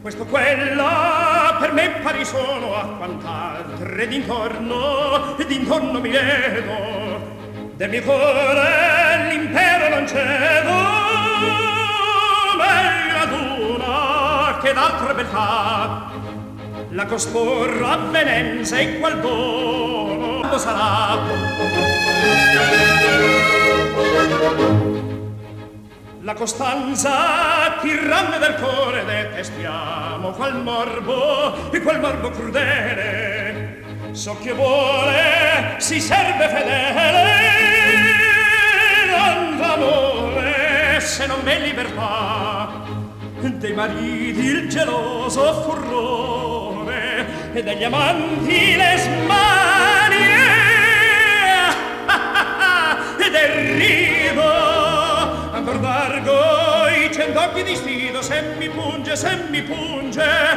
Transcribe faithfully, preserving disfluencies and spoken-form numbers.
questo quella per me pari sono a quant'altre d'intorno e d'intorno mi vedo del mio cuore l'impero non cedo meglio ad una che d'altre beltà la cosporro avvenenza e qual dono lo sarà la costanza tiranne del cuore detestiamo qual morbo e qual morbo crudele so che vuole si serve fedele non d'amore se non v'è libertà dei mariti il geloso furore e degli amanti le smanie e del rido ancor d'argo i cent'occhi di sfido se mi punge, se mi punge